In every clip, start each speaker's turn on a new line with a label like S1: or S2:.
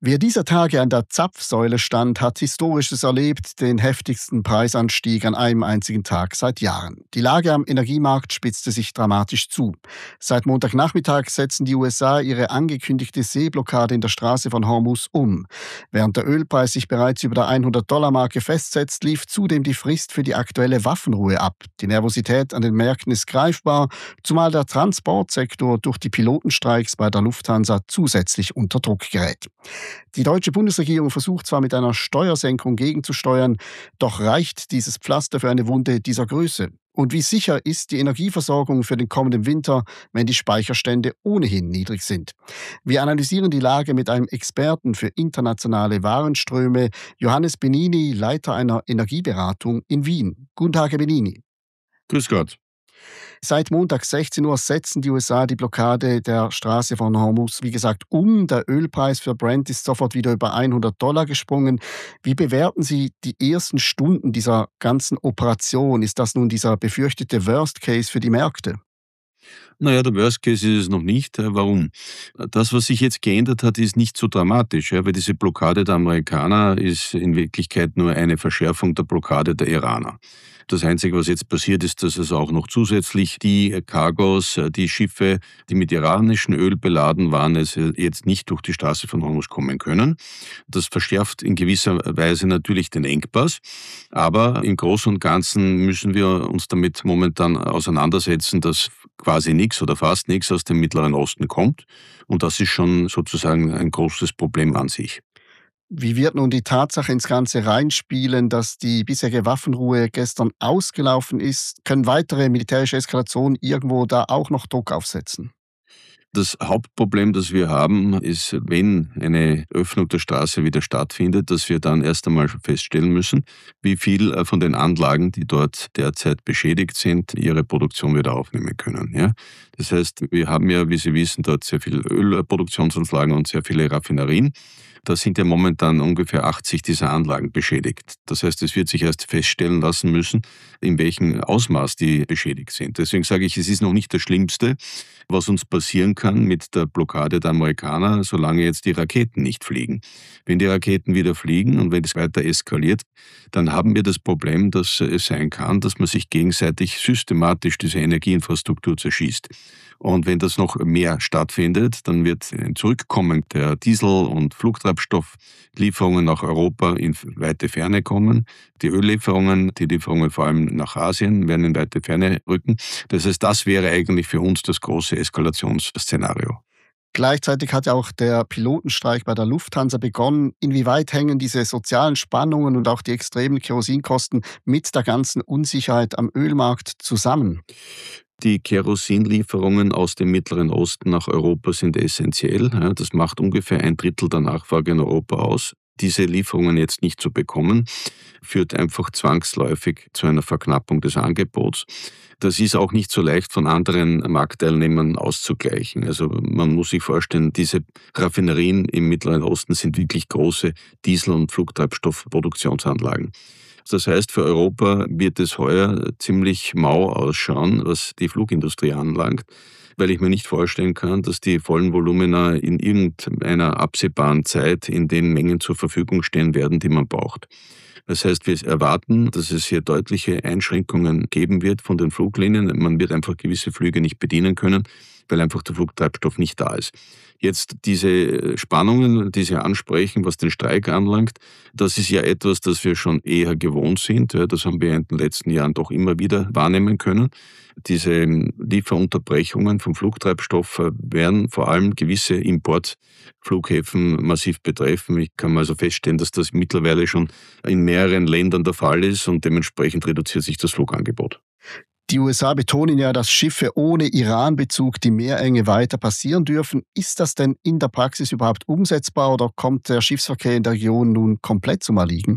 S1: Wer dieser Tage an der Zapfsäule stand, hat Historisches erlebt, den heftigsten Preisanstieg an einem einzigen Tag seit Jahren. Die Lage am Energiemarkt spitzte sich dramatisch zu. Seit Montagnachmittag setzen die USA ihre angekündigte Seeblockade in der Straße von Hormuz um. Während der Ölpreis sich bereits über der 100-Dollar-Marke festsetzt, lief zudem die Frist für die aktuelle Waffenruhe ab. Die Nervosität an den Märkten ist greifbar, zumal der Transportsektor durch die Pilotenstreiks bei der Lufthansa zusätzlich unter Druck gerät. Die deutsche Bundesregierung versucht zwar mit einer Steuersenkung gegenzusteuern, doch reicht dieses Pflaster für eine Wunde dieser Größe? Und wie sicher ist die Energieversorgung für den kommenden Winter, wenn die Speicherstände ohnehin niedrig sind? Wir analysieren die Lage mit einem Experten für internationale Warenströme, Johannes Benini, Leiter einer Energieberatung in Wien. Guten Tag, Herr Benini.
S2: Grüß Gott.
S1: Seit Montag 16 Uhr setzen die USA die Blockade der Straße von Hormuz, wie gesagt, um. Der Ölpreis für Brent ist sofort wieder über 100 Dollar gesprungen. Wie bewerten Sie die ersten Stunden dieser ganzen Operation? Ist das nun dieser befürchtete Worst Case für die Märkte?
S2: Naja, der Worst Case ist es noch nicht. Warum? Das, was sich jetzt geändert hat, ist nicht so dramatisch, weil diese Blockade der Amerikaner ist in Wirklichkeit nur eine Verschärfung der Blockade der Iraner. Das Einzige, was jetzt passiert, ist, dass es auch noch zusätzlich die Cargos, die Schiffe, die mit iranischem Öl beladen waren, jetzt nicht durch die Straße von Hormuz kommen können. Das verschärft in gewisser Weise natürlich den Engpass, aber im Großen und Ganzen müssen wir uns damit momentan auseinandersetzen, dass quasi nichts oder fast nichts aus dem Mittleren Osten kommt. Und das ist schon sozusagen ein großes Problem an sich.
S1: Wie wird nun die Tatsache ins Ganze reinspielen, dass die bisherige Waffenruhe gestern ausgelaufen ist? Können weitere militärische Eskalationen irgendwo da auch noch Druck aufsetzen?
S2: Das Hauptproblem, das wir haben, ist, wenn eine Öffnung der Straße wieder stattfindet, dass wir dann erst einmal feststellen müssen, wie viel von den Anlagen, die dort derzeit beschädigt sind, ihre Produktion wieder aufnehmen können. Ja? Das heißt, wir haben ja, wie Sie wissen, dort sehr viele Ölproduktionsanlagen und sehr viele Raffinerien. Da sind ja momentan ungefähr 80 dieser Anlagen beschädigt. Das heißt, es wird sich erst feststellen lassen müssen, in welchem Ausmaß die beschädigt sind. Deswegen sage ich, es ist noch nicht das Schlimmste, was uns passieren kann mit der Blockade der Amerikaner, solange jetzt die Raketen nicht fliegen. Wenn die Raketen wieder fliegen und wenn es weiter eskaliert, dann haben wir das Problem, dass es sein kann, dass man sich gegenseitig systematisch diese Energieinfrastruktur zerschießt. Und wenn das noch mehr stattfindet, dann wird ein Zurückkommen der Diesel- und Flugtreibstofflieferungen nach Europa in weite Ferne kommen. Die Öllieferungen, die Lieferungen vor allem nach Asien, werden in weite Ferne rücken. Das heißt, das wäre eigentlich für uns das große Eskalationsszenario.
S1: Gleichzeitig hat ja auch der Pilotenstreik bei der Lufthansa begonnen. Inwieweit hängen diese sozialen Spannungen und auch die extremen Kerosinkosten mit der ganzen Unsicherheit am Ölmarkt zusammen?
S2: Die Kerosinlieferungen aus dem Mittleren Osten nach Europa sind essentiell. Ja, das macht ungefähr 1/3 der Nachfrage in Europa aus. Diese Lieferungen jetzt nicht zu bekommen, führt einfach zwangsläufig zu einer Verknappung des Angebots. Das ist auch nicht so leicht von anderen Marktteilnehmern auszugleichen. Also man muss sich vorstellen, diese Raffinerien im Mittleren Osten sind wirklich große Diesel- und Flugtreibstoffproduktionsanlagen. Das heißt, für Europa wird es heuer ziemlich mau ausschauen, was die Flugindustrie anlangt, weil ich mir nicht vorstellen kann, dass die vollen Volumina in irgendeiner absehbaren Zeit in den Mengen zur Verfügung stehen werden, die man braucht. Das heißt, wir erwarten, dass es hier deutliche Einschränkungen geben wird von den Fluglinien. Man wird einfach gewisse Flüge nicht bedienen können, weil einfach der Flugtreibstoff nicht da ist. Jetzt diese Spannungen, die Sie ansprechen, was den Streik anlangt, das ist ja etwas, das wir schon eher gewohnt sind. Ja, das haben wir in den letzten Jahren doch immer wieder wahrnehmen können. Diese Lieferunterbrechungen vom Flugtreibstoff werden vor allem gewisse Importflughäfen massiv betreffen. Ich kann also feststellen, dass das mittlerweile schon in mehreren Ländern der Fall ist und dementsprechend reduziert sich das Flugangebot.
S1: Die USA betonen ja, dass Schiffe ohne Iran-Bezug die Meerenge weiter passieren dürfen. Ist das denn in der Praxis überhaupt umsetzbar oder kommt der Schiffsverkehr in der Region nun komplett zum Erliegen?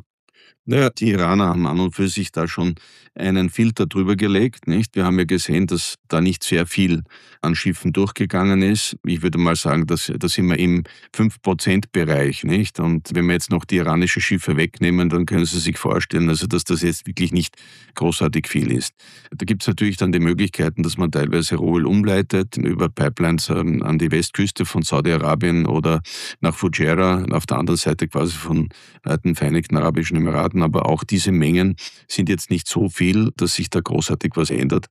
S2: Naja, die Iraner haben an und für sich da schon einen Filter drüber gelegt, nicht? Wir haben ja gesehen, dass da nicht sehr viel an Schiffen durchgegangen ist. Ich würde mal sagen, da sind wir im 5%-Bereich, nicht? Und wenn wir jetzt noch die iranischen Schiffe wegnehmen, dann können Sie sich vorstellen, also dass das jetzt wirklich nicht großartig viel ist. Da gibt es natürlich dann die Möglichkeiten, dass man teilweise Rohöl umleitet über Pipelines an die Westküste von Saudi-Arabien oder nach Fujairah, auf der anderen Seite quasi von den Vereinigten Arabischen Emiraten. Aber auch diese Mengen sind jetzt nicht so viel, dass sich da großartig was ändert.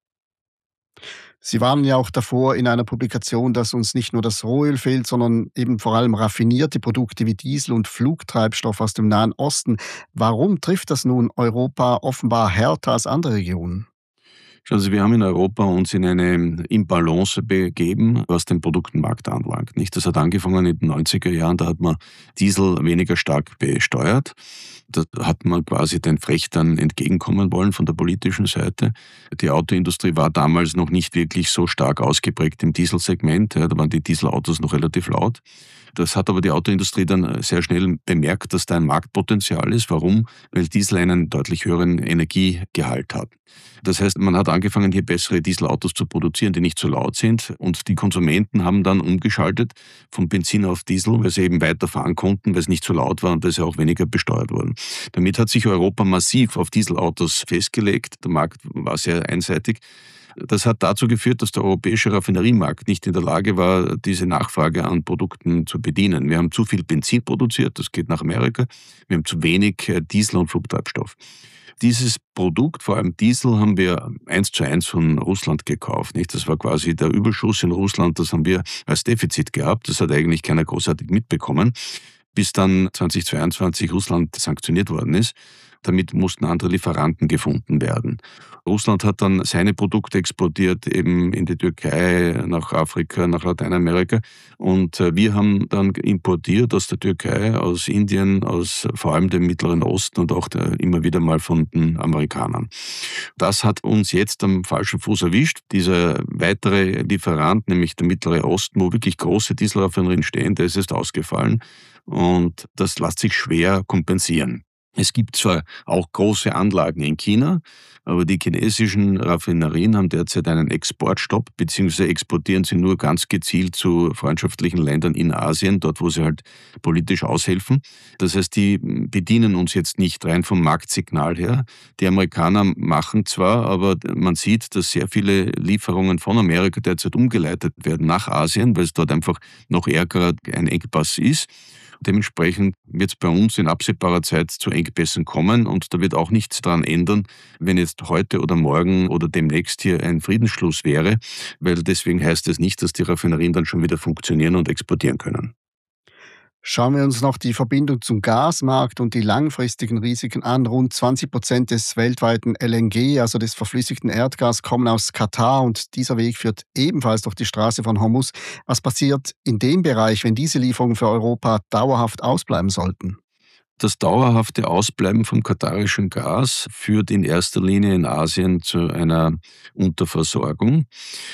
S1: Sie warnen ja auch davor in einer Publikation, dass uns nicht nur das Rohöl fehlt, sondern eben vor allem raffinierte Produkte wie Diesel und Flugtreibstoff aus dem Nahen Osten. Warum trifft das nun Europa offenbar härter als andere Regionen?
S2: Schauen Sie, wir haben in Europa uns in eine Imbalance begeben, was den Produktenmarkt anlangt. Nicht? Das hat angefangen in den 90er Jahren, da hat man Diesel weniger stark besteuert. Da hat man quasi den Frächtern entgegenkommen wollen von der politischen Seite. Die Autoindustrie war damals noch nicht wirklich so stark ausgeprägt im Dieselsegment. Ja, da waren die Dieselautos noch relativ laut. Das hat aber die Autoindustrie dann sehr schnell bemerkt, dass da ein Marktpotenzial ist. Warum? Weil Diesel einen deutlich höheren Energiegehalt hat. Das heißt, man hat angefangen, hier bessere Dieselautos zu produzieren, die nicht so laut sind. Und die Konsumenten haben dann umgeschaltet von Benzin auf Diesel, weil sie eben weiterfahren konnten, weil es nicht so laut war und weil sie auch weniger besteuert wurden. Damit hat sich Europa massiv auf Dieselautos festgelegt. Der Markt war sehr einseitig. Das hat dazu geführt, dass der europäische Raffineriemarkt nicht in der Lage war, diese Nachfrage an Produkten zu bedienen. Wir haben zu viel Benzin produziert, das geht nach Amerika. Wir haben zu wenig Diesel und Flugtreibstoff. Dieses Produkt, vor allem Diesel, haben wir 1:1 von Russland gekauft. Nicht? Das war quasi der Überschuss in Russland, das haben wir als Defizit gehabt. Das hat eigentlich keiner großartig mitbekommen, bis dann 2022 Russland sanktioniert worden ist. Damit mussten andere Lieferanten gefunden werden. Russland hat dann seine Produkte exportiert, eben in die Türkei, nach Afrika, nach Lateinamerika. Und wir haben dann importiert aus der Türkei, aus Indien, aus vor allem dem Mittleren Osten und auch immer wieder mal von den Amerikanern. Das hat uns jetzt am falschen Fuß erwischt. Dieser weitere Lieferant, nämlich der Mittlere Osten, wo wirklich große Dieselraffinerien stehen, der ist jetzt ausgefallen. Und das lässt sich schwer kompensieren. Es gibt zwar auch große Anlagen in China, aber die chinesischen Raffinerien haben derzeit einen Exportstopp, beziehungsweise exportieren sie nur ganz gezielt zu freundschaftlichen Ländern in Asien, dort wo sie halt politisch aushelfen. Das heißt, die bedienen uns jetzt nicht rein vom Marktsignal her. Die Amerikaner machen zwar, aber man sieht, dass sehr viele Lieferungen von Amerika derzeit umgeleitet werden nach Asien, weil es dort einfach noch ärger ein Engpass ist. Dementsprechend wird es bei uns in absehbarer Zeit zu Engpässen kommen und da wird auch nichts daran ändern, wenn jetzt heute oder morgen oder demnächst hier ein Friedensschluss wäre, weil deswegen heißt es nicht, dass die Raffinerien dann schon wieder funktionieren und exportieren können.
S1: Schauen wir uns noch die Verbindung zum Gasmarkt und die langfristigen Risiken an. Rund 20% des weltweiten LNG, also des verflüssigten Erdgas, kommen aus Katar und dieser Weg führt ebenfalls durch die Straße von Hormuz. Was passiert in dem Bereich, wenn diese Lieferungen für Europa dauerhaft ausbleiben sollten?
S2: Das dauerhafte Ausbleiben vom katarischen Gas führt in erster Linie in Asien zu einer Unterversorgung.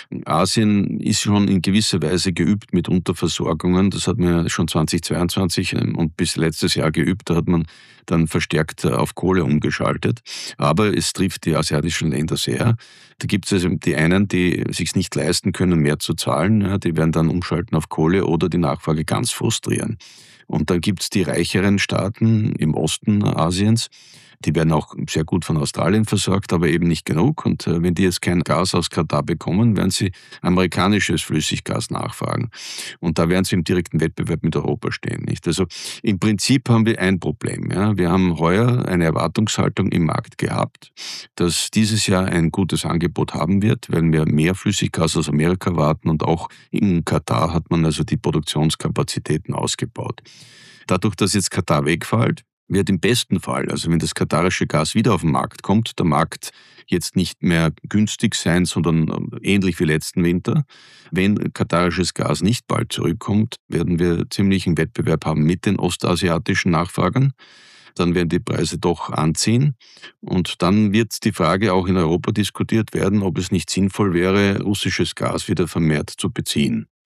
S2: Asien ist schon in gewisser Weise geübt mit Unterversorgungen. Das hat man ja schon 2022 und bis letztes Jahr geübt. Da hat man dann verstärkt auf Kohle umgeschaltet. Aber es trifft die asiatischen Länder sehr. Da gibt es also die einen, die sich nicht leisten können, mehr zu zahlen. Ja, die werden dann umschalten auf Kohle oder die Nachfrage ganz frustrieren. Und dann gibt es die reicheren Staaten im Osten Asiens, die werden auch sehr gut von Australien versorgt, aber eben nicht genug. Und wenn die jetzt kein Gas aus Katar bekommen, werden sie amerikanisches Flüssiggas nachfragen. Und da werden sie im direkten Wettbewerb mit Europa stehen. Nicht? Also im Prinzip haben wir ein Problem. Ja? Wir haben heuer eine Erwartungshaltung im Markt gehabt, dass dieses Jahr ein gutes Angebot haben wird, weil wir mehr Flüssiggas aus Amerika warten und auch in Katar hat man also die Produktionskapazitäten ausgebaut. Dadurch, dass jetzt Katar wegfällt, wird im besten Fall, also wenn das katarische Gas wieder auf den Markt kommt, der Markt jetzt nicht mehr günstig sein, sondern ähnlich wie letzten Winter. Wenn katarisches Gas nicht bald zurückkommt, werden wir ziemlichen Wettbewerb haben mit den ostasiatischen Nachfragern. Dann werden die Preise doch anziehen. Und dann wird die Frage auch in Europa diskutiert werden, ob es nicht sinnvoll wäre, russisches Gas wieder vermehrt zu beziehen.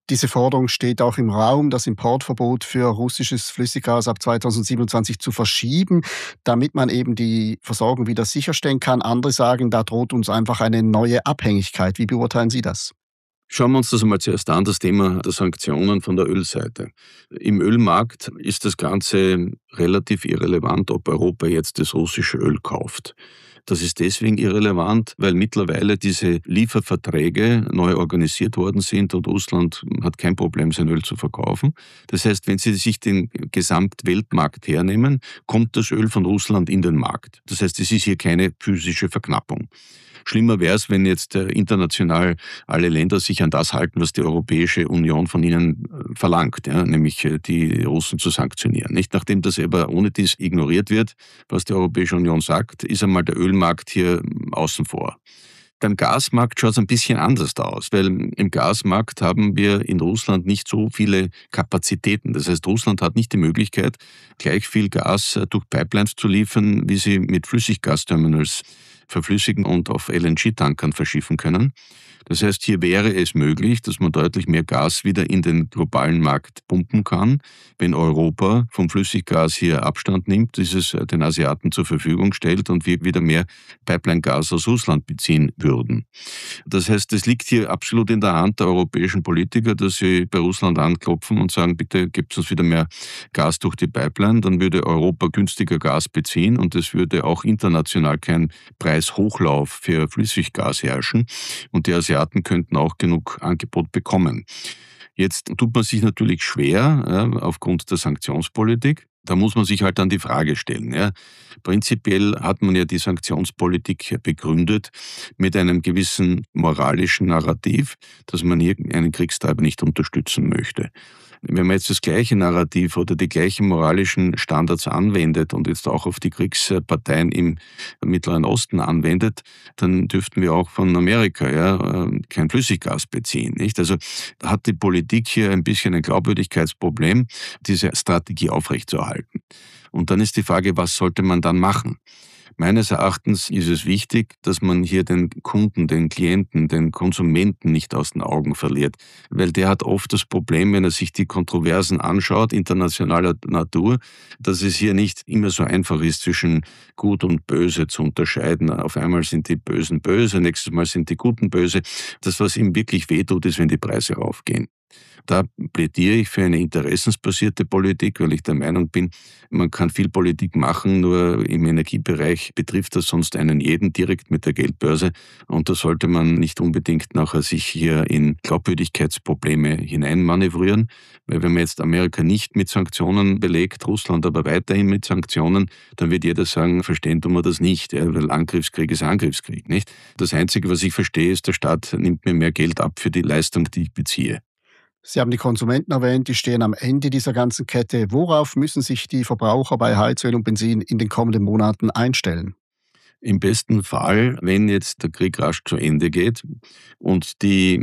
S1: Diese Forderung steht auch im Raum, das Importverbot für russisches Flüssiggas ab 2027 zu verschieben, damit man eben die Versorgung wieder sicherstellen kann. Andere sagen, da droht uns einfach eine neue Abhängigkeit. Wie beurteilen Sie das?
S2: Schauen wir uns das einmal zuerst an, das Thema der Sanktionen von der Ölseite. Im Ölmarkt ist das Ganze relativ irrelevant, ob Europa jetzt das russische Öl kauft. Das ist deswegen irrelevant, weil mittlerweile diese Lieferverträge neu organisiert worden sind und Russland hat kein Problem, sein Öl zu verkaufen. Das heißt, wenn Sie sich den Gesamtweltmarkt hernehmen, kommt das Öl von Russland in den Markt. Das heißt, es ist hier keine physische Verknappung. Schlimmer wäre es, wenn jetzt international alle Länder sich an das halten, was die Europäische Union von ihnen verlangt, ja, nämlich die Russen zu sanktionieren. Nicht? Nachdem das aber ohne dies ignoriert wird, was die Europäische Union sagt, ist einmal der Ölmarkt hier außen vor. Beim Gasmarkt schaut es ein bisschen anders aus, weil im Gasmarkt haben wir in Russland nicht so viele Kapazitäten. Das heißt, Russland hat nicht die Möglichkeit, gleich viel Gas durch Pipelines zu liefern, wie sie mit Flüssiggasterminals verflüssigen und auf LNG-Tankern verschiffen können. Das heißt, hier wäre es möglich, dass man deutlich mehr Gas wieder in den globalen Markt pumpen kann, wenn Europa vom Flüssiggas hier Abstand nimmt, dieses den Asiaten zur Verfügung stellt und wir wieder mehr Pipeline-Gas aus Russland beziehen würden. Das heißt, es liegt hier absolut in der Hand der europäischen Politiker, dass sie bei Russland anklopfen und sagen, bitte gebt uns wieder mehr Gas durch die Pipeline, dann würde Europa günstiger Gas beziehen und es würde auch international kein Preishochlauf für Flüssiggas herrschen und die Asiaten könnten auch genug Angebot bekommen. Jetzt tut man sich natürlich schwer, ja, aufgrund der Sanktionspolitik. Da muss man sich halt dann die Frage stellen. Ja. Prinzipiell hat man ja die Sanktionspolitik begründet mit einem gewissen moralischen Narrativ, dass man hier einen Kriegstreiber nicht unterstützen möchte. Wenn man jetzt das gleiche Narrativ oder die gleichen moralischen Standards anwendet und jetzt auch auf die Kriegsparteien im Mittleren Osten anwendet, dann dürften wir auch von Amerika kein Flüssiggas beziehen. Nicht? Also hat die Politik hier ein bisschen ein Glaubwürdigkeitsproblem, diese Strategie aufrechtzuerhalten. Und dann ist die Frage, was sollte man dann machen? Meines Erachtens ist es wichtig, dass man hier den Kunden, den Klienten, den Konsumenten nicht aus den Augen verliert, weil der hat oft das Problem, wenn er sich die Kontroversen anschaut, internationaler Natur, dass es hier nicht immer so einfach ist, zwischen Gut und Böse zu unterscheiden. Auf einmal sind die Bösen böse, nächstes Mal sind die Guten böse. Das, was ihm wirklich wehtut, ist, wenn die Preise raufgehen. Da plädiere ich für eine interessensbasierte Politik, weil ich der Meinung bin, man kann viel Politik machen, nur im Energiebereich betrifft das sonst einen jeden direkt mit der Geldbörse und da sollte man nicht unbedingt nachher sich hier in Glaubwürdigkeitsprobleme hineinmanövrieren, weil wenn man jetzt Amerika nicht mit Sanktionen belegt, Russland aber weiterhin mit Sanktionen, dann wird jeder sagen, verstehen tun wir das nicht, weil Angriffskrieg ist Angriffskrieg, nicht? Das Einzige, was ich verstehe, ist, der Staat nimmt mir mehr Geld ab für die Leistung, die ich beziehe.
S1: Sie haben die Konsumenten erwähnt, die stehen am Ende dieser ganzen Kette. Worauf müssen sich die Verbraucher bei Heizöl und Benzin in den kommenden Monaten einstellen?
S2: Im besten Fall, wenn jetzt der Krieg rasch zu Ende geht und die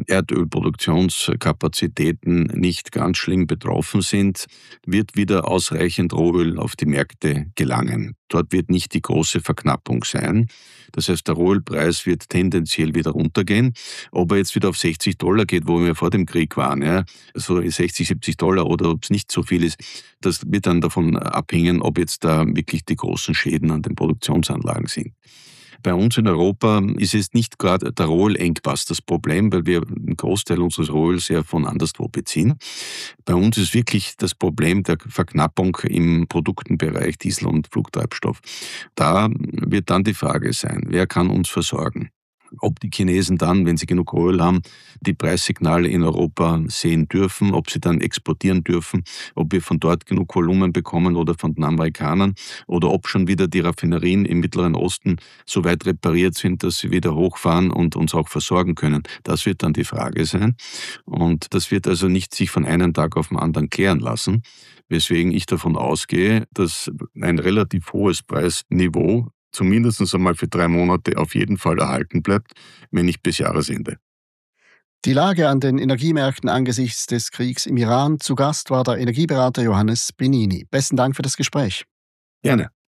S2: Erdölproduktionskapazitäten nicht ganz schlimm betroffen sind, wird wieder ausreichend Rohöl auf die Märkte gelangen. Dort wird nicht die große Verknappung sein. Das heißt, der Rohölpreis wird tendenziell wieder runtergehen. Ob er jetzt wieder auf $60 geht, wo wir vor dem Krieg waren, ja, so $60, $70 oder ob es nicht so viel ist, das wird dann davon abhängen, ob jetzt da wirklich die großen Schäden an den Produktionsanlagen sind. Bei uns in Europa ist es nicht gerade der Rohölengpass das Problem, weil wir einen Großteil unseres Rohöls ja von anderswo beziehen. Bei uns ist wirklich das Problem der Verknappung im Produktenbereich Diesel und Flugtreibstoff. Da wird dann die Frage sein, wer kann uns versorgen? Ob die Chinesen dann, wenn sie genug Öl haben, die Preissignale in Europa sehen dürfen, ob sie dann exportieren dürfen, ob wir von dort genug Volumen bekommen oder von den Amerikanern oder ob schon wieder die Raffinerien im Mittleren Osten so weit repariert sind, dass sie wieder hochfahren und uns auch versorgen können. Das wird dann die Frage sein. Und das wird also nicht sich von einem Tag auf den anderen klären lassen, weswegen ich davon ausgehe, dass ein relativ hohes Preisniveau zumindest einmal für 3 Monate auf jeden Fall erhalten bleibt, wenn nicht bis Jahresende.
S1: Die Lage an den Energiemärkten angesichts des Kriegs im Iran. Zu Gast war der Energieberater Johannes Benini. Besten Dank für das Gespräch.
S2: Gerne.